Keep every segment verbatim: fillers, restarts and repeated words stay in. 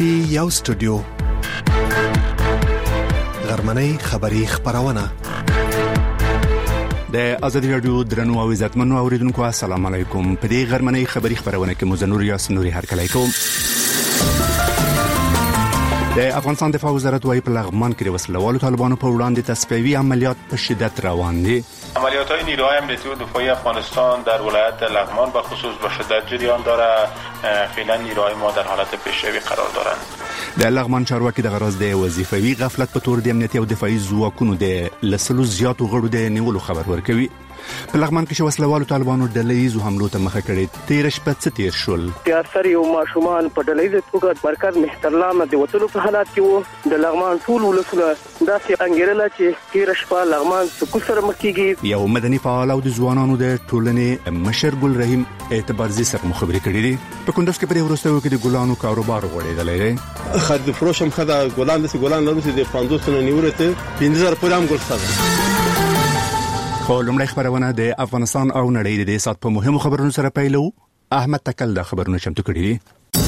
پی یو سټوډیو غرمنۍ خبری خبرونه د ازادي رادیو درنو او عزتمنو اوریدونکو السلام علیکم. په دې غرمنۍ خبری خبرونه کې مزنور یاس نوري هرکلی کوم. د افغانستان دفاع وزارت وايي په لغمان کې د وسلوالو طالبانو په وړاندې تصفیوي عملیات په شدت روان دي. عملیات‌های نیروهای امنیتی و دفاعی افغانستان در ولایت لغمان به خصوص به شدت جریان داره. فعلا نیروهای ما در حالت پیشروی قرار دارند. د لغمان چارواکي د غرض د وظیفوي غفلت په تور د امنیتي او دفاعي ځواکونو د لسلو زیاتو غړو د نیولو خبر ورکوي. په لغمان کې وسلوالو طالبانو د لیزو حملو ته مخه کړې. تیر شپه څه تیر شول؟ تیار یو ماشومان په ډلېزه توګه مرکز محترلام د وټلو په حالات کې وو. د لغمان ټول ولسونه داسې انګیرله چې تیر شپه لغمان سکو سره مخ کیږي. یو مدني فعال او د ځوانانو د ټولنې مشر ګل رحیم اعتبارزي سره مخبري کړې دي. په کندوز کې په وروستیو کې د ګلانو کاروبار غوړېدلی دی. خرید فروشم خدا ګلان د ګلان لري د پنځوس نه نیولته پنځه زره پورې هم ګل ساده. خو لومړی خبرونه د افغانستان او نړۍ د سات په مهمو خبرونو سره پیلو. احمد تکل د خبرونو چمتو کړی دي.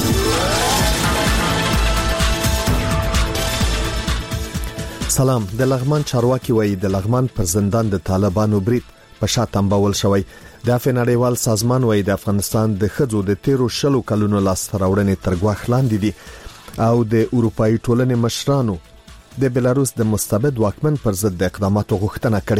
سلام. د لغمان چارواکي وایي د لغمان پر زندان د طالبانو برید په شا تنبول شوی. د افغانستان سازمان وایي د افغانستان د خځو د تیرو شلو کلونو لاس راوړنې تر ګواښ لاندې دي او د اروپאי ټولنې مشرانو د بلاروس د مستبد واکمن پر ضد د اقداماتو غوښتنه کړې.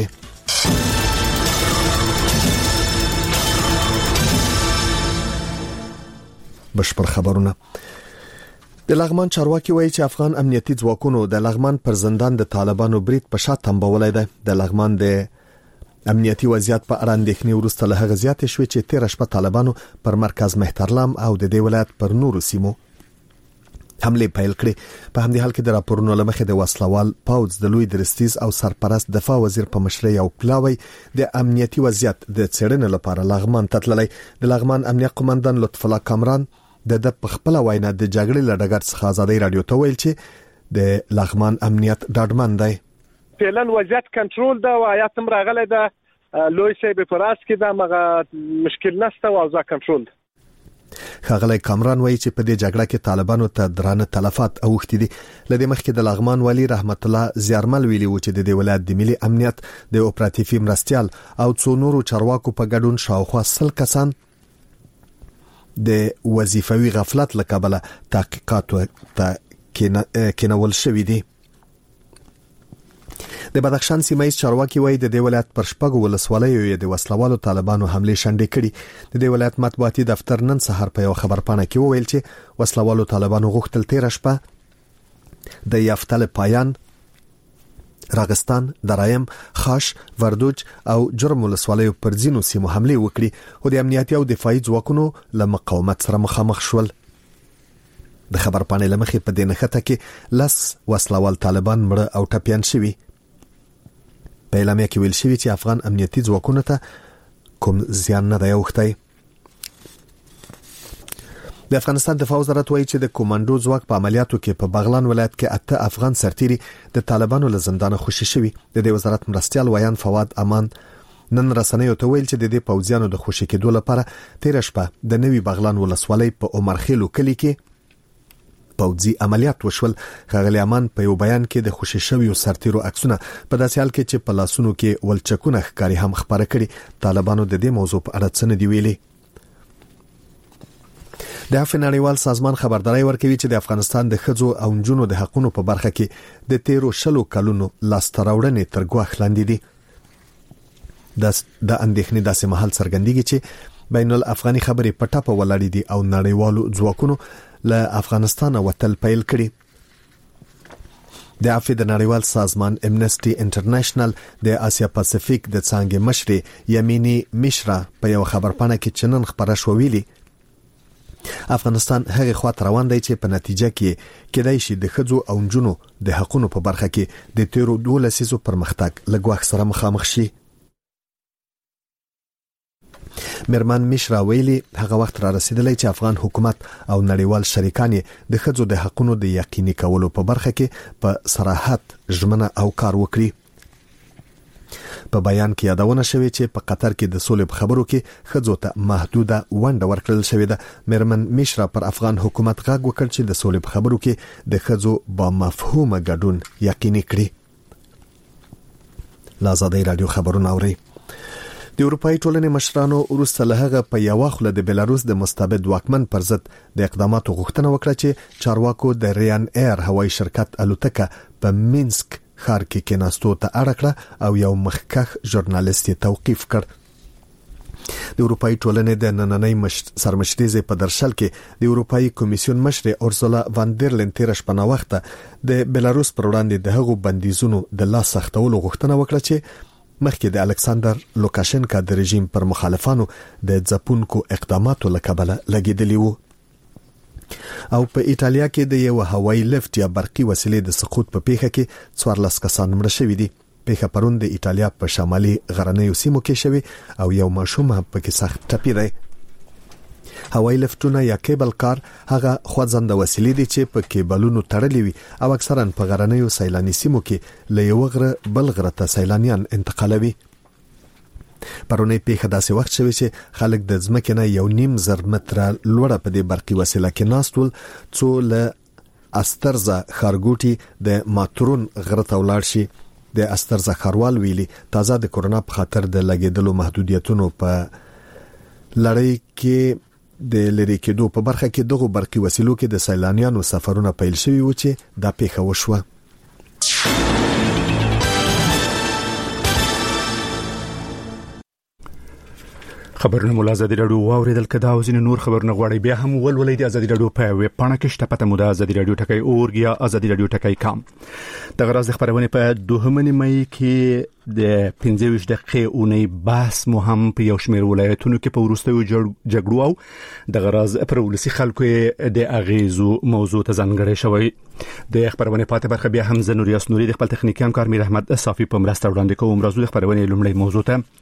بشپړ خبرونه. د لغمان چارواکي وایي چې افغان امنیتي ځواکونو د لغمان پر زندان د طالبانو برید په شا تنبولای دی. د لغمان د امنیتي وضعیت په اړه اندېښنې وروسته له هغه زیاتې شوې چې تیر شپه طالبانو پر مرکز مهترلام او د دې ولایت پر نورو سیمو حمله پیل کړې. په همدې حال کې د راپورونو لمخې د وسلوال پاوز د لوی درستیز او سرپرست دفاع وزیر په مشرۍ او پلاوی د امنیتي وضعیت د څېړنې لپاره لغمان ته تللی. د لغمان امنیت قومندان لطف الله کامران د د خپل وینا د جګړې لړګر څخه ازادي رادیو ته ویل چې د لغمان امنیت ډاډمن دی. فعلا وضعیت کنټرول دا او آیات راغله دا لوی شی به پراس کې دا مغه مشکل نشته او ځا کنټرول. خغلی کامران وایي چې په دې جګړه کې طالبانو ته درانه تلفات اوښتي دي. لدې مخکې د لغمان والی رحمت الله زیارمل ویلي و چې د دې ولایت د ملي امنیت د اپراتیفي مرستيال او څو نورو چارواکو په ګډون شاوخوا سل کسان د وظیفوي غفلت لکبله تحقیقات ته کېنول شوې دي. د بدخشان سیمه چارواکي وایي د دې ولایت پر شپږو ولسوالیو د وسلوالو طالبانو حمله شنډې کړي. د دې ولایت مطبوعاتي دفتر نن سهار په یو خبرپاڼه کې وویل چې وسلوالو طالبانو غوښتل تیر شپه د یافتل پایان، راغستان، درایم، خاش، وردوج او جرم ولسوالیو پر ځینو سیمو حمله وکړي او د امنیتي او دفاعي ځواکونو له مقاومت سره مخامخ شول. د خبرپاڼې لمخې په دې نښته کې لس وسلوال طالبان مړه او ټپيان شوي. په اعلامیه کې ویل شوی چې افغان امنیتي ځواکونو ته کوم زیان نه دی اوښتی. د افغانستان دفاع وزارت وایي چې د کوماندو ځواک په عملیاتو کې په بغلان ولایت کې اته افغان سرتیري د طالبانو له زندانه خوشي شوي. د دې وزارت مرستيال ویان فواد امان نن رسنیو ته ویل چې د دې پوځیانو د خوشي کېدو لپاره تیر شپه د نوي بغلان ولسوالۍ په عمرخیلو کلی کې پوځي عملیات وشول. خغلی امان په یو بیان کې د خوشي شویو سرتیرو عکسونه په داسې حال کې چې په لاسونو کې ولچکونه ښکاری هم خبره کړي. طالبانو د دې موضوع په اړه څه نه دی ویلي. د افغانستان سازمان خبرداري ورکوي چې د افغانستان د خځو او نجونو د حقوقو په برخه کې د تیرو شلو کلونو لاستراوړنې تر ګواښ لاندې دي. د د اندېښنې داسې محل څرګندېږي چې بین الافغاني خبرې پټه په ولاړې دي او نړیوالو ځواکونو له افغانستان وتل پیل کړي. د افغان د نړیوال سازمان امنسټي انټرنیشنل د آسیا پاسفیک د څنګه مشري یمینی مشرا په یو خبرپاڼه کې چنن خبره شو ویلي افغانستان هغه خواته روان دی چې په نتیجه کې کېدای شي د خځو او نجونو د حقوقو په برخه کې د تیرو دوه لسیزو پرمختګ لګواخ سره مخامخ شي. مرمان مشرا ویلي هغه وخت را رسیدلی چې افغان حکومت او نړیوال شریکان د خځو د حقوقو د یقیني کولو په برخه کې په صراحت ژمنه او کار وکړي. په بیان کې یادونه شوې چې په قطر کې د سولې په خبرو کې ښځو ته محدوده ونډه ورکړل شوې ده. میرمن میشرا پر افغان حکومت غږ وکړ چې د سولې په خبرو کې د ښځو با مفهومه ګډون یقیني کړي. لازادي رادیو خبرونه اوري. د اروپאי ټولنې مشرانو وروسته له هغه په یو خله د بلاروس د مستبد واکمن پر ضد د اقداماتو غوښتنه وکړه چې چارواکو د ریان ایر هوایي شرکت الوتکه په مینسک ښار کې کېناستو ته اړ کړه او یو مخکښ ژورنالیست توقیف کړ. د اروپאי ټولنې د نننۍ سرمشريزې په درشل کې د اروپאי کمیسیون مشر اورسولا وان در لین تیر شپه وخت د بلاروس پر وړاندې د هغو بندیزونو د لاس سختولو غوښتنه وکړه چې مخکې د الکساندر لوکاشنکا د رژیم پر مخالفانو د ځپونکو اقداماتو لکبله لګیدلی وو. او په ایتالیا کې د یو هوایي لفټ یا برقي وسیلې د سقوط په پیښه کې څوارلس کسان مړه شوي دي. پیښه پرون د ایتالیا په شمالي غرنیو سیمو کې شوی او یو ماشوم په کې سخت ټپي دی. هوایي لفټونه یا کیبل کار هغه خوځنده وسیلې دي چې په کیبلونو تړلې وي او اکثرا په غرنیو سیلاني سیمو کې له یو غره بل غره ته سیلانیان انتقالوي. پرونی پیښه داسې وخت شوی چې خلک د ځمکې نه یو نیم زر متره لوړه په دې برقي وسیله کې ناستول څو له استرزا خارګوټي د ماترون غره ته ولاړ شي. د استرزا خاروال ویلي تازه د کورونا په خاطر د لګیدلو محدودیتونو په لړۍ کې د لری کېدو په برخه کې دغه برقي وسیلو کې د سیلانیانو سفرونه پیل شوي و چې دا پیښه وشوه. خبرونه مو ازادي رادیو واوریدل کدا او ځین نور خبرونه غواړي بیا هم ولولې د ازادي رادیو په ویب پاڼه کې شته پته مو د ازادي رادیو ټکی اورګ یا ازادي رادیو ټکی کام. د غراز د خبرونه په دوهمه نیمه کې د پنځه ویشت دقیقې اونۍ بحث مو هم په یو شمېر ولایتونو کې په وروستیو جګړو او د غراز پر ولسی خلکو د اغیزو موضوع ته ځانګړی شوی. د خبرونه پاتې برخه بیا هم زنور یاسنوري د خپل تخنیکی همکار میر احمد صافي په مرسته وړاندې کوم. راځو د خبرونه لومړی موضوع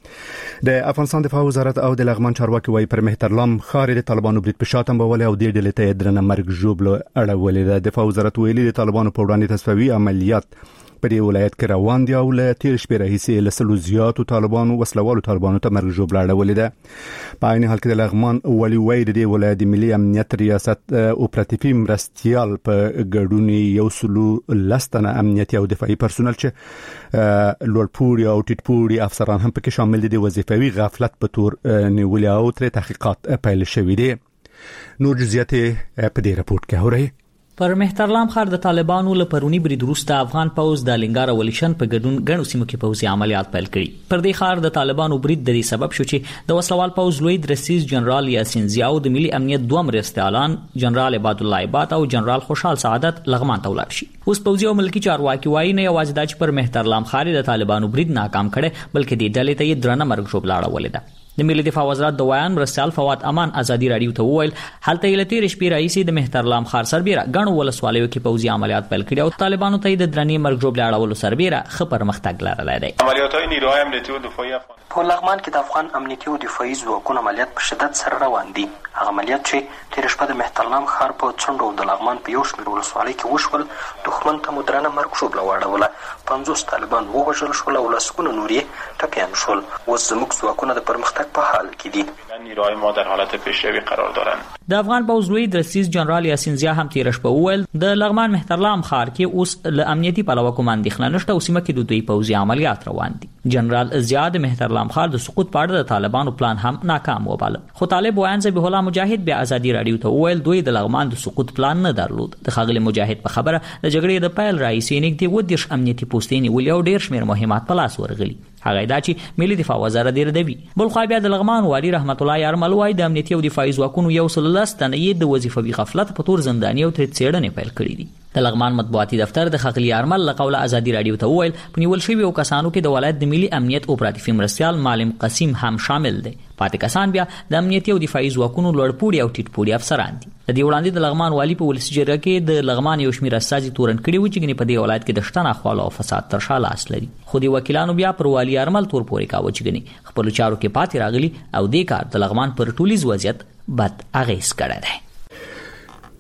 ته د افغانستان دفاع وزارت او د لغمان چارواکي وایي پر مهترلام ښار د طالبانو برید په شاتم بولې او د ډلې ته درنه مرګ ژوبله اړولې ده. دفاع وزارت ویلي د طالبانو په وړاندې تصفوي عملیات په دې ولایت کې روان دي او له تیر شپې راهیسې له سلو زیاتو طالبانو وسلوالو طالبانو ته مرګ ژوبله اړولې ده. په عین حال کې د لغمان ولي وایي د دې ولایت د ملي امنیت ریاست اپراتیفي مرستيال په ګډون یو سلو لستنه امنیتي او دفاعي پرسونل چې لوړپوړي او ټیټپوړي افسران هم پکې شامل دي د وظیفوي غفلت په تور نیولې او تر تحقیقات پیل شوې دي. نور جزئیات په دې راپورټ کې اورئ. پر مهترلام ښار د طالبانو له پرونی برید وروسته افغان پوز د لنګار ولیشن په ګډون غنو سیمو کې پوزي عملیات پیل کړي. پر دې ښار د طالبانو برید د دې سبب شو چې د وسلوال پوز لوی درسیز جنرال یاسین ضیاء د ملي امنیت دوه مرستيالان جنرال عبد الله عباد او جنرال خوشحال سعادت لغمان ته ولاړ شي. اوس پوزي او ملکی چارواکي وایي نه یوازې د پر مهترلام ښار د طالبانو برید ناکام کړي بلکې د ډلې ته یې درنه مرګ ژوبله اړولې ده. د ملي دفاع وزارت د ویان مرستيال فواد امان ازادي رادیو ته وویل هلته یې لتیر شپې رئیس د مهترلام ښار سربېره غنو ولسوالیو کې پوزي عملیات پیل کړي او طالبانو ته د درنې مرګ ژوبله اړولو سربېره خبر مختګ لرلای دی. عملیات‌های نیروهای امنیتی و دفاعی په لغمان کې د افغان امنیتي او دفاعي ځواکونو عملیات په شدت سره روان دي. هغه عملیات چې تیر شپه د مهترلام ښار په څنډو د لغمان په یو شمېر ولسوالۍ کې وشول دښمن ته مدرنه مرګ ژوبله واړوله. پنځوس طالبان ووژل شول او لسګونه نور یې ټپیان شول. اوس زموږ ځواکونه د پرمختګ په حال کې دي. نیروهای ما در حالت پیشروی قرار دارند. د افغان پوز لوی درسیز جنرال یاسین ضیاء هم تیر شپه وویل د لغمان مهترلام ښار کې اوس له امنیتي پلوه کوم اندېښنه نشته او سیمه کې د دوی پوزي عملیات روان دي. جنرال ضیاء د مهترلام ښار د سقوط په اړه د طالبانو پلان هم ناکام وباله. خو طالب ویان ذبیح الله مجاهد بیا ازادي رادیو ته وویل دوی د لغمان د سقوط پلان نه درلود. د ښاغلي مجاهد په خبره د جګړې د پیل راهیسې نږدې اووه دېرش امنیتي پوستې نیولې او ډېر شمېر مهمات په لاس ورغلي. هغه دا چې ملي دفاع وزارت دې ردوي. بل خو بیا د لغمان والی رحمت الله یارمل وای د امنیتي او دفاعي ځواکونو یو سل لستنه یې د وظیفوي غفلت په تور زنداني او تر څېړنې پیل کړې دي. د لغمان مطبوعاتي دفتر د خغلی یارمل لقوله ازادي رادیو ته وویل په نیول شویو کسانو کې د ولایت د ملي امنیت اپراتیفي مرستيال معلم قسیم هم شامل دي. پاتې کسان بیا د امنیتي او دفاعي ځواکونو لوړپوړي او ټیټپوړي افسران دي. د دې وړاندې د لغمان والی په ولسی جرګه کې د لغمان یو شمېر استازي تورن کړي و چې په دې ولایت کې د شتنه خواله او فساد تر شا لاس لري. خو د وکیلانو بیا پر والی یارمل تور پورې کاوه چې خپل چارو کې پاتې راغلي او د کار د لغمان پر ټولیز وضعیت بد اغیز کړی دی.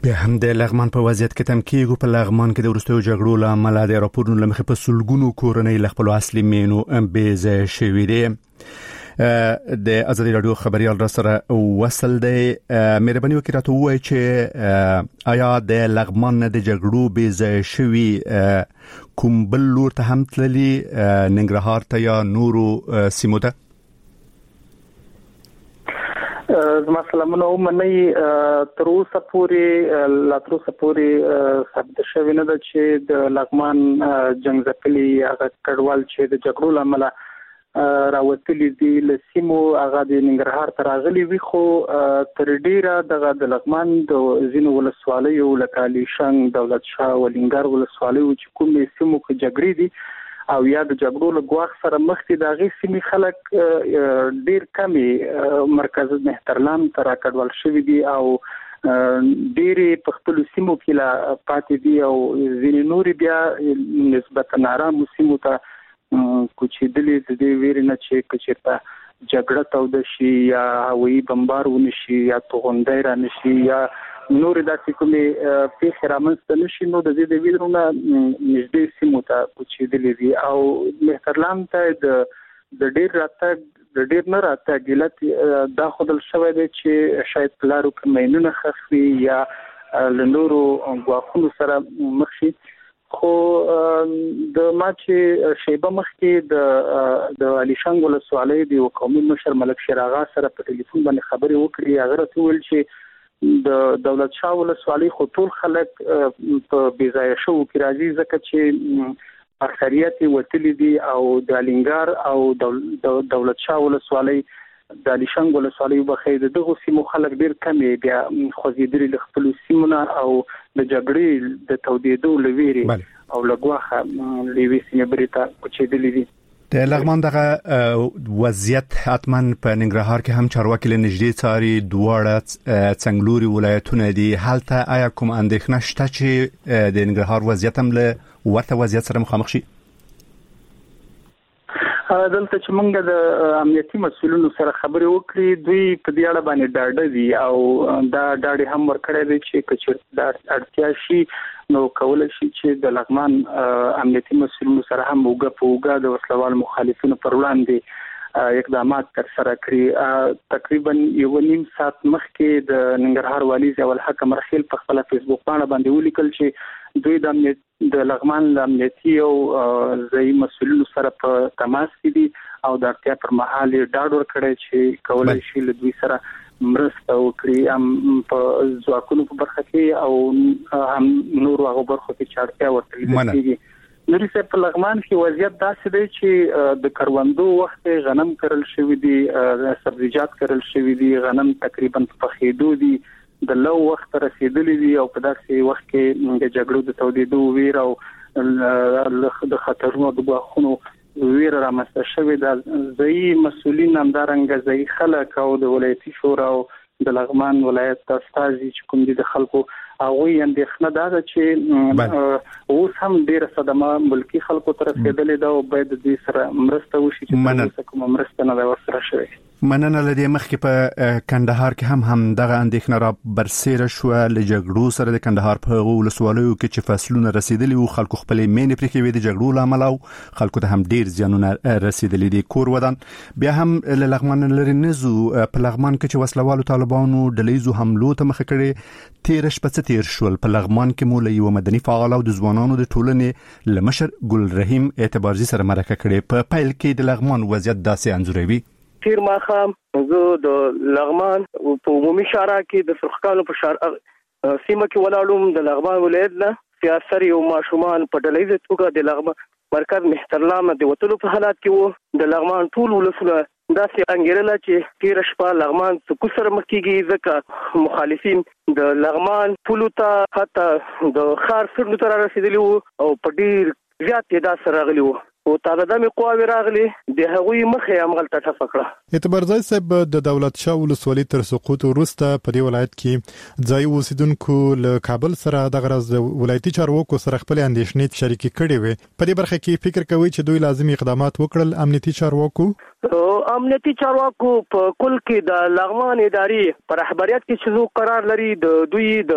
به هم د لغمان په وضعیت کې تم کېږو. په لغمان کې د وروستیو جګړو له امله د راپورونو له مخې په سلګونو کورنۍ له خپلو اصلي مینو بې ځایه شوي دي. د ازادي رادیو خبريال را سره وصل دی. مهرباني وکړئ راته ووایئ چې آیا د لغمان د جګړو بې ځایه شوي کوم بل لور ته هم تللي، ننګرهار ته یا نورو سیمو ته؟ زما سلامونه ومنئ. تر اوسه پورې لا تر اوسه پورې ثبت شوی نه ده چې د لغمان جنګ ځپلي هغه کډوال چې د جګړو له امله راوتلي دي له سیمو هغه د ننګرهار ته راغلي وي، خو تر ډیره دغه د لغمان د ځینو ولسوالیو لکه الیشنګ، دولت شاه، ولینګر ولسوالیو چې کومې سیمو کې جګړې دي او یا د جګړو له ګواښ سره مخ دي، د هغې سیمې خلک ډیر کمې مرکز مهترلام ته راکډوال شوي دي او ډېرې په خپلو سیمو کې لا پاتې دي او ځینې نورې بیا نسبتا آرامو سیمو ته کوچېدلې د دې ویرې نه چې که چېرته جګړه توده شي یا هوایي بمبار ونشي یا توغندی رانشي یا نورې داسې کومې پیښې رامنځته نه شي، نو د دې د ویرو نه نږدې سیمو ته کوچېدلې دي او مهترلام ته د د ډېر راتګ د ډېر نه راتګ علت دا ښودل شوی دی چې شاید په لارو کې ماینونه ښخ وي یا له نورو ګواښونو سره مخ شي. خو د ما چې شیبه مخکې د د الیشنګ ولسوالۍ د یو قومي مشر ملک شیر آغا سره په ټلیفون باندې خبرې وکړې. هغه راته وویل چې د دولت شاه ولسوالۍ خو ټول خلک په بې ځایه شوو کې راځي ځکه چې اکثریت وتلي دي او د الینګار او دولت شاه ولسوالۍ د الیشنګ ولسوالۍ بخې د دغه سیمو خلک ډیر کم بیا خوځېدلي له خپلو سیمونه او د جګړې د تودېدو له ویرې او له ګواښه له یوې سیمې بلې ته کوچېدلي دي. د لغمان دغه وضعیت حتما په ننګرهار کې هم چارواکي له نږدې څاري، دواړه څنګلوري ولایتونه دي. هلته آیا کوم اندېښنه شته چې د ننګرهار وضعیت هم له ورته وضعیت سره مخامخ شي؟ دلته چې موږ د امنیتي مسؤلینو سره خبرې وکړې، دوی په دې اړه باندې ډاډه دي او دا ډاډ هم ورکړی دی چې که چېرته دا اړتیا شي نو کولی شي چې د لغمان امنیتي مسؤلینو سره هم اوږه په اوږه د وسلوال مخالفینو پر وړاندې اقدامات ترسره کړي. تقریبا یو نیم ساعت مخکې د ننګرهار والي ضیاء الحق مرخیل په خپله فیسبوک پاڼه باندې ولیکل چې دوی د امنیت د لغمان د امنیتي او ځایي مسؤلینو سره په تماس کې دي او د اړتیا پر مهال یې ډاډ ورکړی چې کولی شي له دوی سره مرسته وکړي هم په ځواکونو په برخه کې او هم نورو هغو برخو کې چې اړتیا ورته لیدل کېږي. نوري صاحب په لغمان کې وضعیت داسې دی چې د کروندو وخت غنم کرل شوي دي، سبزیجات کرل شوي دي، غنم تقریبا په پخېدو دي، د لو وخت رسیدلی دي او په داسې وخت کې د جګړو د تودېدو ویر او د خطرونو د ګواښونو ویر رامنځته شوې ده. ځایي مسؤلین همدارنګه ځایي خلک او د ولایتي شورا او د لغمان ولایت استازي چې کوم دي د خلکو هغوی اندېښنه دا ده چې اوس هم ډېره صدمه ملکي خلکو ته رسېدلې ده او باید د دوی سره مرسته وشي چې تر اوسه کومه مرسته نه ده ورسره شوې. مننه. له دې مخکې په کندهار کې هم هم دغه اندېښنه را برسېره شوه له جګړو سره. د کندهار په هغو ولسوالیو کې چې فصلونه رسېدلي وو، خلکو خپلې مینې پرې کوي د جګړو له امله او خلکو ته هم ډېر زیانونه رسېدلي دي. کور ودان بیا هم له لغمان لرې نه ځو. په لغمان کې چې وسلوالو طالبانو ډلهییزو حملو ته مخه کړې، تېره شپه څه تېر شول؟ په لغمان کې مو له یوه مدني فعال او د ځوانانو د ټولنې له مشر ګل رحیم اعتبارزي سره مرکه کړې. په پیل کې د لغمان وضعیت داسې انځوروي. تیر ماښام زه د لغمان په عمومي شارع کې د سرخکانو په شارع سیمه کې ولاړم. د لغمان ولایت نه سیاسر یو ماشومان په ډلهییزه توګه د لغمان مرکز مهترلام د وتلو په حالات کې وو. د لغمان ټول ولسونه داسې انګیرله چې تېره شپه لغمان سکوت سره مخ کېږي ځکه مخالفین د لغمان پولو ته حتی د ښار څنډو ته رارسېدلي وو او په ډېر زیات تعداد سره راغلي وو او تازه دمې قواوې راغلي، د هغوی مخه یې همغلته ټپه کړه. اعتبارزی صاحب د دولت شاه ولسوالۍ تر سقوط وروسته په دې ولایت کې ځایي اوسیدونکو له کابل سره دغه راز د ولایتي چارواکو سره خپلې اندېښنې شریکې کړې وې. په دې برخه کې فکر کوي چې دوی لازمي اقدامات وکړل امنیتي چارواکو؟ امنیتي چارواکو په کل کې د لغمان ادارې پر رهبریت کې چې زو قرار لري، د دوی د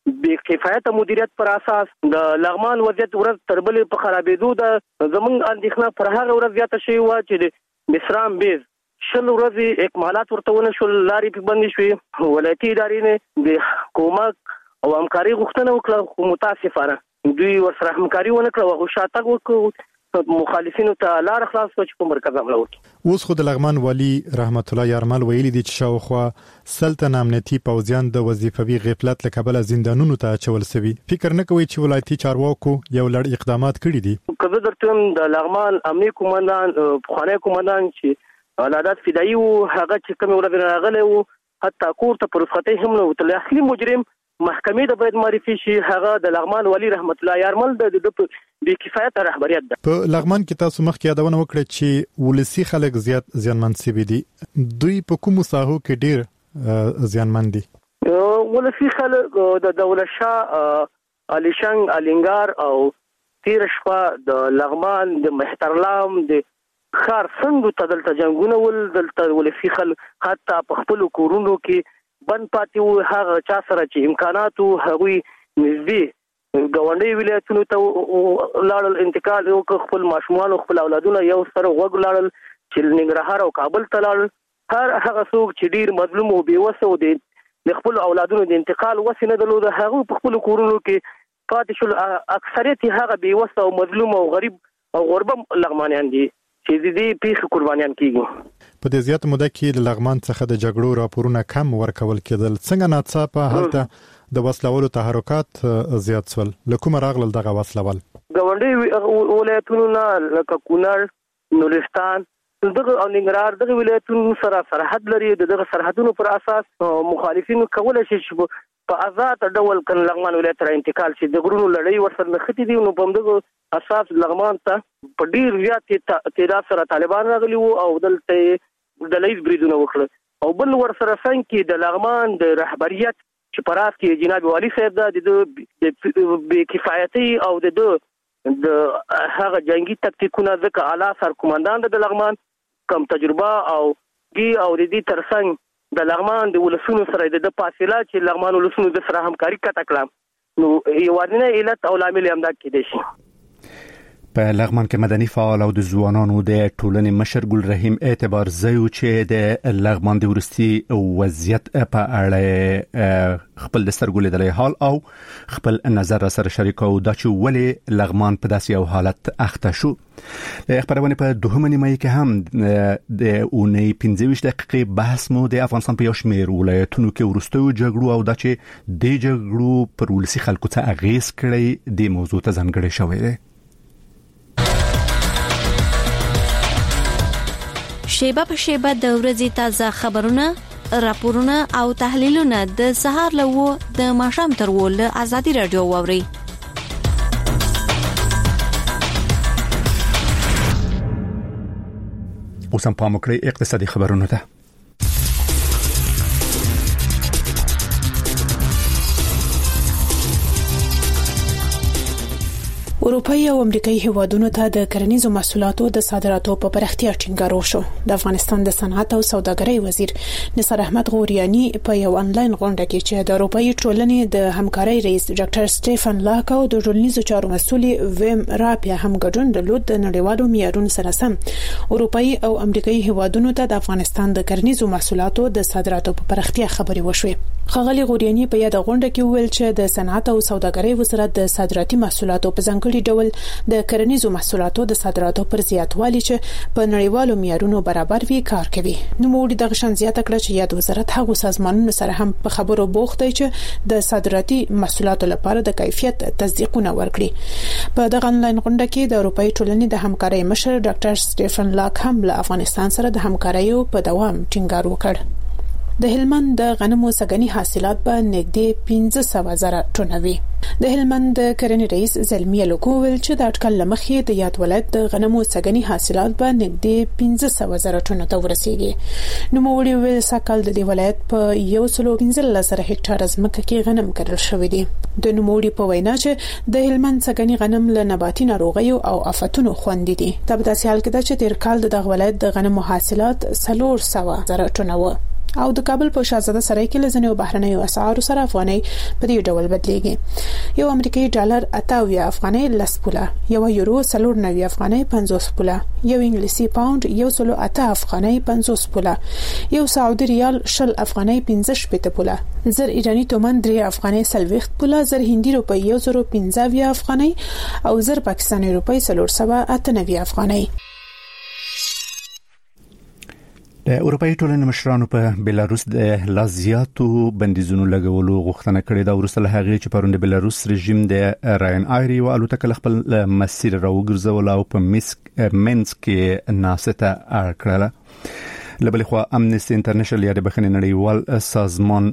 بې کفایت مدیریت پر اساس د لغمان وضعیت ورځ تر بلې په خرابېدو د زمونږ اندېښنه پر هغه ورځ زیاته شوې وه چې د مصرام بیز شل ورځې اکمالات ورته ونه شول، لارې پې بندې شوې. ولایتي ادارې نه د کومک او همکاري غوښتنه وکړه، خو متاسفانه دوی ورسره همکاري ونه کړه، هغوی شاتګ وکړ، مخالفینو ته لار خلاص کړه چې په مرکز حمله وکړي. اوس خو د لغمان والي رحمت الله یارمل ویلي دي چې شاوخوا سلطن امنیتي پوځیان د وظیفوي غفلت له کبله زندانونو ته اچول شوي. فکر نه کوي چې ولایتي چارواکو یو لړ اقدامات کړي دي؟ که زه درته د لغمان امنیه قومندان پخوانی قومندان چې العادات فدایي و، هغه چې کومې ورځې راغلی و حتی کور ته په رخصتۍ هم نه وتلی. اصلي مجرم محکمې ته باید معرفي شي، هغه د لغمان والي رحمت الله یارمل د بې کفایته رهبریت ده. په لغمان کې تاسو مخکې یادونه وکړه چې ولسی خلک زیات زیانمن شوي دي، دوی په کومو ساحو کې ډیر زیانمن دي؟ ولسی خلک د دولت شاه، الیشنګ، الینګار او تیر شپه د لغمان د محترلام د خار څنګه ته دلته جنگونه ول، دلته ولسی خلک حتی په خپل کورونو کې بند پاتې وو. هغه چا سره چې امکانات وو هغوی نږدې ګاونډي ولایتونو ته لاړل، انتقال وکړ، خپل ماشومان او خپل اولادونه یو سره وګ لاړل چې ننګرهار او کابل ته لاړل. هر هغه څوک چې ډیر مظلوم او بیوسه و دي د خپل اولادونو د انتقال وسه نه درلوده، هغه په خپل کورونو کې پاتې شول. اکثریت هغه بیوسه او مظلوم او غریب او غربه لغمانیان دي چې د دې پیښې قربانیان کیږي. په دې زیات موده کې د لغمان څخه د جګړو راپورونه کم ورکول کېدل، څنګه ناڅاپه هلته د وسلوالو تحرکات زیات شول؟ له کومه راغلل دغه وسلوال؟ ګاونډي ولایتونو نه لکه کونړ، نورستان دغه او ننګرهار دغه ولایتونو سره سرحد لري. دغه سرحدونو پر اساس مخالفینو کولای شي چې په آزاد ډول کله لغمان ولایت را انتقال شي. د غرونو لړۍ ورسره نښتې دي، نو په همدغه اساس لغمان ته په ډیر زیات تعداد سره طالبان راغلي وو او دلته ډلهیز بریدونه وکړل. او بل ورسره څنګه کې د لغمان د رهبریت چې پر اساس کې جناب والي صاحب دا د بې کفایتي او د د هغه جنگي تکتیکونه ځکه اعلی سر کمانډان د لغمان کم تجربه او گی او د دې ترڅنګ د لغمان د ولسونو سره د فاصله چې لغمان ولسونو د سره همکاري کټ کړه، نو یوازینی علت او لامل هم دا کېدای شي. په لغمان کې مدني فعال او د ځوانانو د ټولنې مشر ګل رحیم اعتبار زیو چې د لغمان د ورستي وضعیت په اړه خپل د سترګو لیدلې حال او خپل نظر سره شریکو دا چې ولې لغمان په داسې یو حالت اخته شو. د خبرونه په دوهمه نیمه کې هم د اونۍ پنځه ویشت دقیقې بحث مو د افغانستان په یو شمېر ولایتونو کې ورستیو جګړو او دا چې د جګړو پر ولسی خلکو څه اغیز کړی د موضوع ته ځانګړی شوی دی. شیبه په شیبه د ورځې تازه خبرونه، راپورونه او تحلیلونه د سهار له و د ماښام تر و له ازادي رادیو واوري. اوس هم پام وکړئ اقتصادي خبرونه ته. اروپایي او امریکایي هیوادونو ته د کرنیزو محصولاتو د صادراتو په پراختیا ټینګار وشو. د افغانستان د صنعت او سوداګرۍ وزیر نثار احمد غوریانی په یو انلاین غونډه کې چې د اروپایي ټولنې د همکارۍ رئیس ډاکټر سټيفن لاک او د ټولنیزو چارو مسؤل ویم راپیا هم ګډون درلود، د نړیوالو معیارونو سره سم اروپایي او امریکایي هیوادونو ته د افغانستان د کرنیزو محصولاتو د صادراتو په پراختیا خبري وشوه. خغلی غوریانی په یاد غونډه کې ویل چې د صنعت او سوداګرۍ وزارت د صادراتي محصولاتو په ځانګړي ډول د کرنیزو محصولاتو د صادراتو پر زیاتوالي چې په نړیوالو معیارونو برابر وي کار کوي. نو موږ د غشن زیاته کړ چې یاد وزارت هغه سازمانونو سره هم په خبرو بوخت دی چې د صادراتي محصولاتو لپاره د کیفیت تصدیقونه ورکړي. په دغه انلاین غونډه کې د اروپایي ټولنې د همکارۍ مشر ډاکټر سټيفن لاک هم له افغانستان سره د همکاریو په دوام ټینګار وکړ. د هلمند د غنمو سګنی حاصلات به نږدې پنځه سوه زره ټنه وي. د هلمند د کرنې رئیس زلمی لوکوول چې د اټکل لمخې د یاد ولایت د غنمو سګنی حاصلات به نږدې پنځه سوه زره ټنه ته ورسیږي. نو موږ ویل سکهال د دې ولایت په یو سل پنځلس زره هکټار ځمکه کې غنم کرل شوی دی. د نوموړي په وینا چې د هلمند سګنی غنم له نباتي ناروغیو او آفتونو خوندي دي. تبداسي حال کې چې تیر کال د دغه ولایت د غنمو حاصلات څلور سوه زره ټنه و. او د کابل په شاهزاده سرای کې لزنې او بهرنیو اسعارو سره افغاني په دې ډول بدلیږي. یو امریکایي ډالر اتاوي افغاني لس پوله، یو یورو سلور نوي افغاني پنځوس پوله، یو انګلیسي پاوند یو سلو اته افغاني پنځوس پوله، یو سعودي ریال شل افغاني پنځه شپږ پوله، زر ایرانی تومان درې افغاني سلويخت پوله، زر هندي روپی یو زر پنځه افغاني او زر پاکستاني روپی سلور سبا اته نوي افغاني. د اروپאי ټولنې مشرانو په بلاروس د لازیاتو بندیزونو لګولو غوښتنه کړې ده ورسره هغه چې پروند بلاروس رژیم د راین ایری او الوتکه خپل مسیر راوګرځول او په منسک کې ناسته اړ کړله. لبل خو امنستي انټرنیشنل یا د بخښنې نړیوال سازمان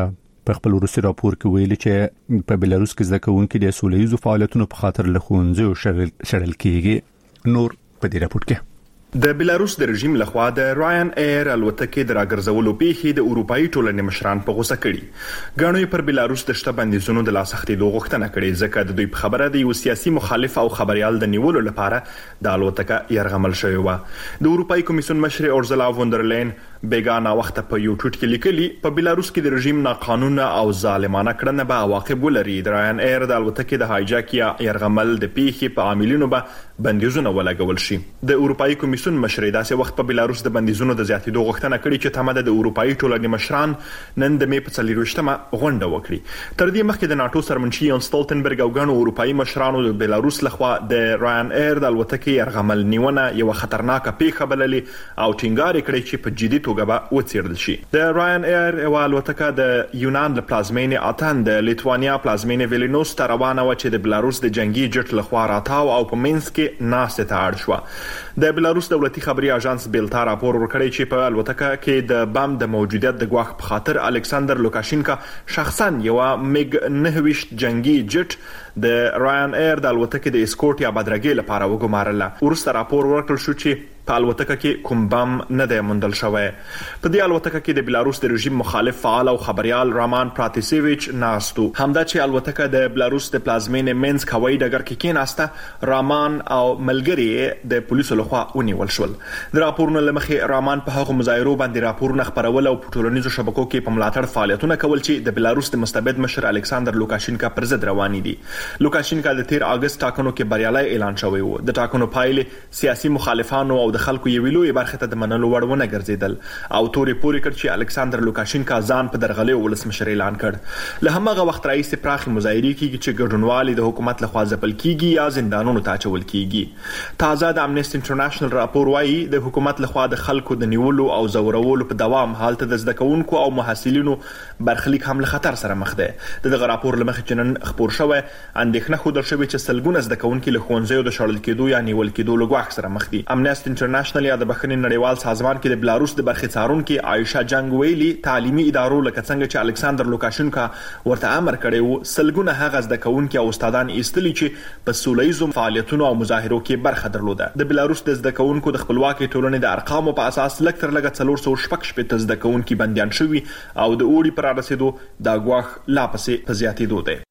په خپل روسي راپور کې ویلي چې په بلاروس کې ځکهونکو د سولېزو فعالیتونو په خاطر له ښوونځیو شړل کیږي. نور په دې راپور کې د بلاروس د رژیم لخوا د راین ایر الوتکې د راګرځولو پیښې د اروپאי ټولنې مشران په غوسه کړي. غاڼو پر بلاروس د شته بندیزونو د لاسختې دوه غوښتنه کړې ځکه د دوی په خبره د یو سیاسي مخالف او خبريال د نیولو لپاره د الوتکه يرغمل شوی و. د اروپאי کمیسیون مشر اورزلا وندرلین بیگانه وخت په یو ټوټ کې لیکلي په بلاروس کې د رژیم ناقانونه او ظالمانه کړنه به عواقب ولري. د راین ایر د الوتکې د هایجاک یا يرغمل د پیښې په عاملینو به بندیزونه ولګول شي. د اروپאי کمیسیون مشر داسې وخت په بلاروس د بندیزونو د زیاتېدو غوښتنه کړې چې تمه د اروپאי ټولنې مشران نن د مې په څلورویشتمه غونډه وکړي. تر دې مخکې د ناتو سرمنشي یان سټولټنبرګ او غاڼو اروپאי مشرانو د بلاروس لخوا د راین ایر د الوتکې يرغمل نیونه یو خطرناکه پیښه بللې او ټینګار کړی چې په جدي توګه به وڅیړل شي. د راین ایر او الوتکه د یونان له پلازمینې اتن د لیتوانیا پلازمینې ویلنوس ته روانه و چې د بلاروس د جنگي جټ لخوا راتاو او په منسک کې ناسته اړ شو. د بلاروس دولتي خبري اژانس بیلتا راپور ورکړی چې په الوتکه کې د بم د موجودیت د ګواښ په خاطر الکساندر لوکاشینکا شخصا یو میګ نهويشت جنگي جټ د راین ایر د الوتکې د اسکورټ یا بدرګۍ لپاره وګمارله. ورسته راپور ورکړل شو چې په الوتکه کې کوم بم نه دی موندل شوی. په دې الوتکه کې د بلاروس د رژیم مخالف فعال او خبريال رامان پراتیسیویچ ناستو. همدا چې الوتکه د بلاروس د پلازمینې منسک هوایي ډګر کې کېناسته رامان او ملګری د پولیسو لخوا ونیول شول. د راپورونو لمخې رامان په هغه مظاهرو باندې راپورونه خبرول او په ټولنیزو شبکو کې په ملاتړ فعالیتونه کول چې د بلاروس د مستبد مشر الکساندر لوکاشینکا پر ضد روان دي. لوکاشینکا د تیر اگست ټاکنو کې بریالي اعلان شوی و. د ټاکنو پایلې سیاسي مخالفانو او د خلکو یو ویلوې برخه ته د منلو وړ ونه ګرځیدل او تورې پورې کړ چې الکساندر لوکاشینکا ځان په درغلي ولسمشر اعلان کړ. له همغه وخت راځي پراخي مظاهرې کیږي چې ګډونوالي د حکومت لخوا ځپل کیږي یا زندانونو ته اچول کیږي. تازه د امنستي انټرنیشنل راپور وايي د حکومت لخوا د خلکو د نیولو او زورولو په دوام حالت د زدکونکو او محصلینو برخلیک هم له خطر سره مخ ده. دغه راپور لمخې جنن خبر شوی اندېښنه خو درشوي چې سلګونه زدکونکو له ښوونځیو د شړل کېدو یا نیول کېدو لګواخ سره مخ دي. امنستي انټرنیشنل یا د بخښنې نړیوال سازمان کې د بلاروس د برخې څارونکو عایشه جنگ ویلي تعلیمي ادارو لکه څنګه چې الکساندر لوکاشینکا ورته امر کړی وو سلګونه هغه زدکونکو او استادان ایستلي چې په سولېزو فعالیتونو او مظاهرو کې برخه درلوده. د بلاروس د زدکونکو د خپلواکۍ ټولنې د ارقامو په اساس لږ تر لږه څلور سوه شپږ شپېته زدکونکو بنديان شوي او د اوړي پر رسیدو د غواخ لا پسې په زیاتېدو دی.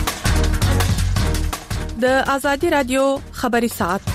د ازادي رادیو خبري ساعت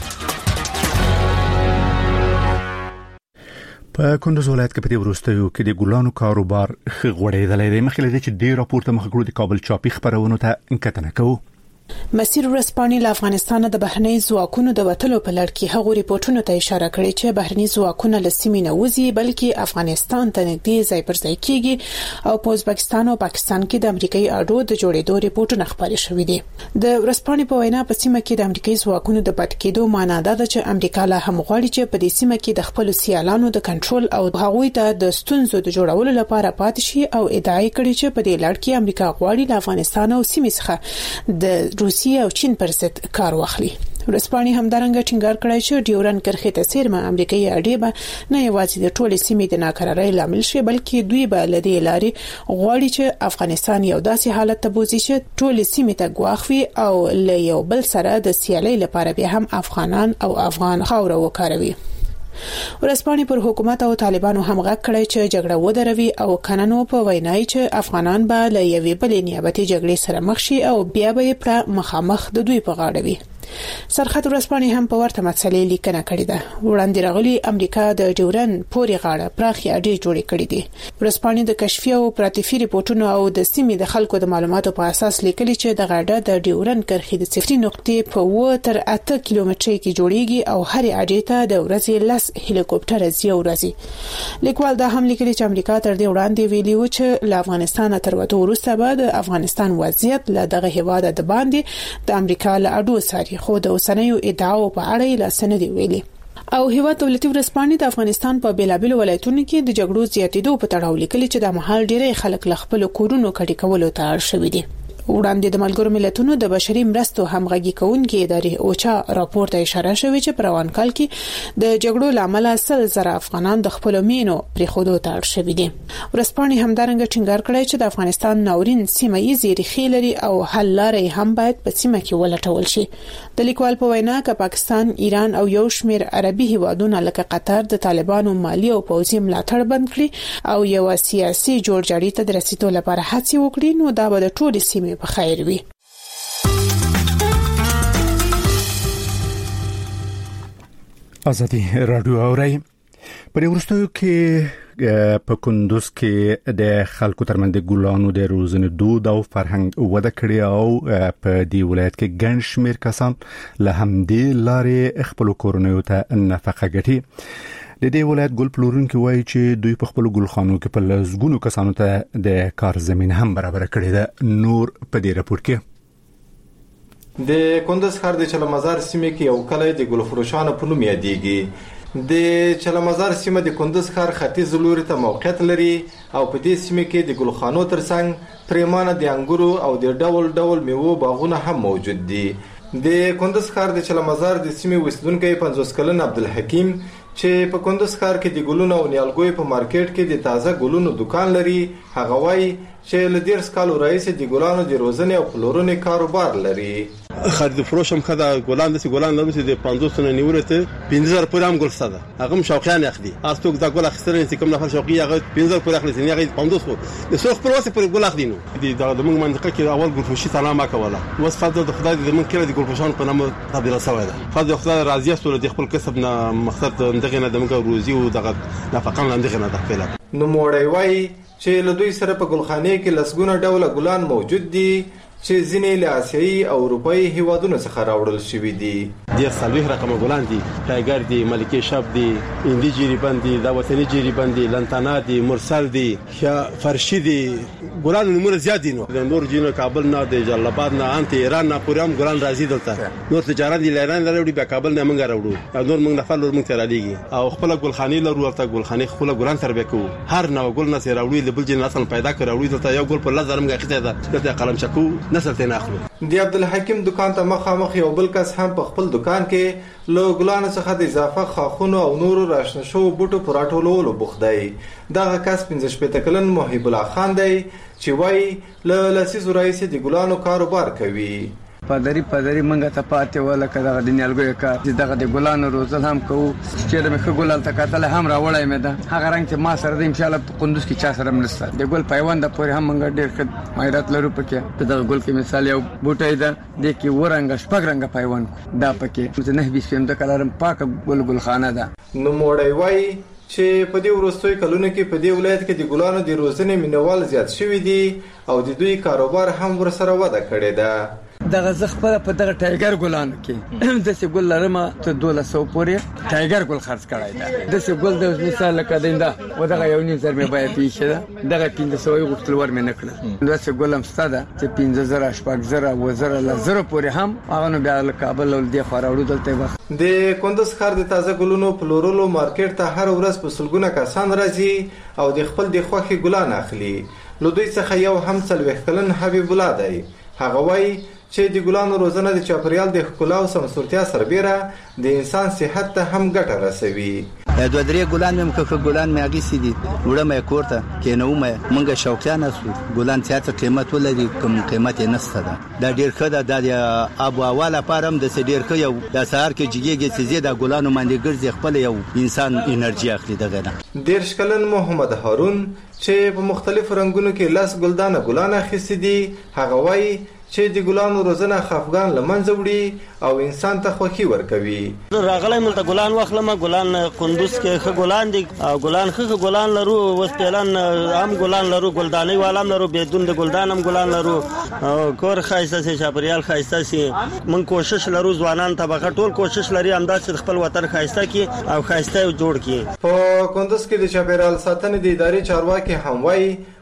په کندوز ولایت کې په دې وروستیو کې د ګلانو کاروبار غوړېدلې دی. مخکې لدې چې ډېر راپورته مخ کړو د کابل چاپی خبرونو ته کتنه کوو. مسیر ورسپانې له افغانستان د بهرنی ځواکونو د وټلو په لړ کې هغو ریپورتونو ته اشاره کړې چې بهرنی ځواکونه له سیمې نه وځي بلکې افغانستان ته نږدې ځای پر ځای کیږي او په ازبکستان او پاکستان کې د امریکایي اډو د جوړېدو ریپورتونه خبرې شوې دي. د ورسپانې په وینا په سیمه کې د امریکایي ځواکونو د پټ کېدو معنی دا ده چې امریکا له هم غواړي چې په دې سیمه کې د خپل سیالانو د کنټرول او هغوی ته د ستونزو د جوړولو لپاره پاتې شي او ادعا کړې چې په دې لړ کې امریکا غواړي له افغانستان او سیمې څخه د روسیې او چین پر ضد کار واخلي. ورسپانې همدارنګه ټینګار کړی چې ډیورن کرښې ته سیرمه امریکایي اډې به نه یوازې د ټولې سیمې د ناکرارۍ لامل شي بلکې دوی به له دې لارې غواړي چې افغانستان یو داسې حالت ته بوځي چې ټولې سیمې ته ګواښوي او له یو بل سره د سیالۍ لپاره به هم افغانان او افغان خاوره وکاروي. ورسپانې پر حکومت او طالبانو هم غږ کړی چې جګړه ودروي او کننو په وینای چې افغانان به له یوې بلې نیابتي جګړې سره مخ شي او بیا به پر مخامخ د دوی په غاړه وي. سرحد ورځپاڼې هم په ورته مسلې لیکنه کړې ده. وړاندې راغلي امریکا د ډیورن پوري غاړه پراخي اډې جوړې کړې دي. ورځپاڼې د کشفي او پراتیفي ریپورتونو او د سیمې د خلکو د معلوماتو په اساس لیکلي چې د غاړه د ډیورن کرښې د صفري نقطې په و تر اته کیلومترۍ کې جوړیږي او هر اډې ته د ورځې لس هلیکوپټر زی ورځي. لیکوال دا هم لیکلي چې امریکا تر دې وړاندې ویلي و چې له افغانستان تر وته وروسته به د افغانستان وضعیت له دغه هیواد د باندې د امریکا له اډو ساري خو د اوسنیو ادعاو په اړه یې لا سند ویلي. او هیواد دولتي ورځپاڼې د افغانستان په بیلابل ولایتونو کې د جګړو زیاتېدو په تړاو لیکلي چې د محل ډېری خلک له خپل کورونو کډي کولو ته اړ شوي دي. وړاندې د ملګرو ملتونو د بشري مرستو همغږي کوونکې ادارې اوچا راپور ته اشاره شوې چې په روان کال کې د جګړو لامل سل زره افغانان د خپل مینو پرې خودو ته اړ شوي دي. ورځپاڼې همدارنګه ټینګار کړی چې د افغانستان ناورین سیمه ییزې ریښې لري او حل لارې هم باید په سیمه کې ولټول شي. د لیکوال په وینا که پاکستان، ایران او یو شمېر عربي هیوادونه لکه قطر د طالبانو مالی او پوځي ملاتړ بند کړي او یو سیاسي جوړجاړي ته د رسیدو لپاره هڅې وکړي نو دا به د ټولې سیمې په خیر وي. ازادي رادیو اوري په ورستیو کې په کندوز کې د خلکو ترمنځ ګلانو د روزنې دود او فرهنګ وده کړی او په دې ولایت کې ګڼ شمېر کسان له همدې لارې خپل کورنیو ته نفقه ګټي. د دې ولایت ګل پلورونکي وایي چې دوی په خپل ګلخانو کې په لږونو کسانو ته د کار زمين هم برابر کړی ده. نور په دې راپور کې د کندوز ښار د چلمزار سیمې کې یو کلی د ګلفروشانو په نوم یادېږي. د چلمزار سیمه د کندوز ښار ختیځ لوري ته موقعیت لري او په دې سیمه کې د ګلخانو ترڅنګ پریمانه د انګورو او د ډول ډول میوو باغونه هم موجود دي. د کندوز ښار د چلمزار د سیمې اوسیدونکی پنځوس کلن عبدالحکیم چې په کندوز ښار کې د ګلونو او نیالګیو په مارکیټ کې د تازه ګلونو دکان لري، هغه وایي چې له ډېر کالو راهیسې د ګلانو د روزنې او پلورنې کاروبار لري. خرید فروشم خدا ګلان د ګلان لري چې د پنځوس نه نیولته پنځه زره پورې هم ګل ساده هغه شوقیان اخلي. ارڅوک دا ګل اخیستل چې کوم نفر شوقي هغه پنځه زره پورې اخلي نه هغه پنځوس د څو خپل واسه پورې ګل اخلي. نو د موږ منطقه کې اول ګل فروشي سلام کوله وس فضل د خدای د موږ کې د ګل فروشان په نامه تبدیل شوی ده. فضل خدای راضي است د خپل کسب نه مقصد دغه نه د موږ روزي او دغه نفقه نه دغه نه تخفیل. نو موړی وایي چې له دوی سره په ګلخانه کې لسګونه ډوله ګلان موجود دي چې ځینې له آسیایي او اروپایي هیوادونو څخه راوړل شوي دي. د څلوېښت رقم ګلان دي، ټایګر دي، ملکي شب دي، هندي جیریبند دي، د وطني جیریبند دي، لنتانا دي، مرسل دي، یا فرشي دي. ګلان نمونه زیات دي. نو د نور جنو کابل نه د جلال آباد نه انت ایران نه پورم ګلان راځي دلته. نور تجارت دي لایران لري بیا کابل نه منګ راوړو. نور موږ نفر لور موږ ته را لېږي او خپل ګلخاني لرو ورته ګلخاني خپل ګلان تربیه کوو. هر نو ګل نه سره راوړي د بل جن اصل پیدا کړو دلته یو ګل په لزر موږ اخیته ده دلته قلم چکو نسل ته نه اخلو. د عبدالحکیم دکان ته مخامخ یو بل کس هم په خپل دکان کې له ګلانو څخه د اضافه خاخونو او نورو راشنه شو بوټو پر راټولولو بوخت دی. دغه کس پنځه شپېته کلن محب الله خان دی چې وایي له لسیزو راهیسې د ګلانو کاروبار کوي. پادری پادری منګه ته پاتې ولا کده د نیالګو کار دغه د ګلانو روزل هم کوو چې د مخ ګلال تکاتل هم راوړای مې ده هغه رنګ چې ما سره د ان شاء الله قندوز کې چا سره منسته د ګل پیوند پورې هم منګه ډېر ښه مایرات لرو پکې دغه ګل کې مثال یو بوټی ده د کې ورنګ شپږ رنګ پیوند دا پکې چې نه بیس پم د کلرم پاک ګل ګلخانه ده. نو موړی وای چې په دې ورستوي کلونو کې په دې ولایت کې د ګلانو د روزنې مینوال زیات شوي دي او د دوی کاروبار هم ورسره وده کړې ده. دغه زخپره په دغه ټایګر ګلانو کې د څه ګل لرمه ته دوله سو پورې ټایګر ګل خرڅ کړای دا د څه ګل د مثال لکه دیندا و دغه یو نیم زر مې بیا پیښه ده دغه پنځه سو یو غوښتل ور مې نکړه د څه ګلم ستاده چې پنځه زره شپږ زره و زره ل زره پورې هم هغه نو بیا له کابل ول دی خاورو دلته وخت د کندوز ښار د تازه ګلونو پلورلو مارکیټ ته هر ورځ په سلګونه کسان راځي او د خپل د خوخي ګلان اخلي. لو دوی څخه یو هم څلوېښت کلن حبیب الله دی. هغه وایي چې د ګلانو روزنه د چاپریال د ښکلا او سمسورتیا سربېره د انسان صحت ته هم ګټه رسوي. دوه درې ګلان مې مخه ګلان مې اغي سي دي وړه مې کوړه کینو مې مونږه شوقیان اسو ګلان څه قیمت ولري کوم قیمت یې نسته ده دا ډیر ښه ده د ابو اواله پارم د ډیر ښه یو د سهار کې جګیږي چې زیاده ګلانو باندې ګرځي خپل یو انسان انرژي اخلي دغه نه. ډیر شکلن محمد هارون چې په مختلف رنگونو کې لاس ګلدانه ګلان اخیستي دي هغه وایي چې د ګلانو روزنه خفګان لمنځه وړي او انسان ته خوښي ورکوي. راغلی ملته ګلان واخلم، ګلان قندوز کې ښه ګلان دي او ګلان ښه ګلان لرو، اوس پهلان هم ګلان لرو، ګلدانۍ والا هم لرو، بدون د ګلدان هم ګلان لرو، کور ښایسته سي، چاپریال ښایسته سي. من کوشش لرو ځوانان طبقه ټول کوشش لري همداسې خپل وطن ښایسته کی او ښایسته جوړ کی. په کندوز کې د چاپریال ساتنې د ادارې چارواکي هم وایي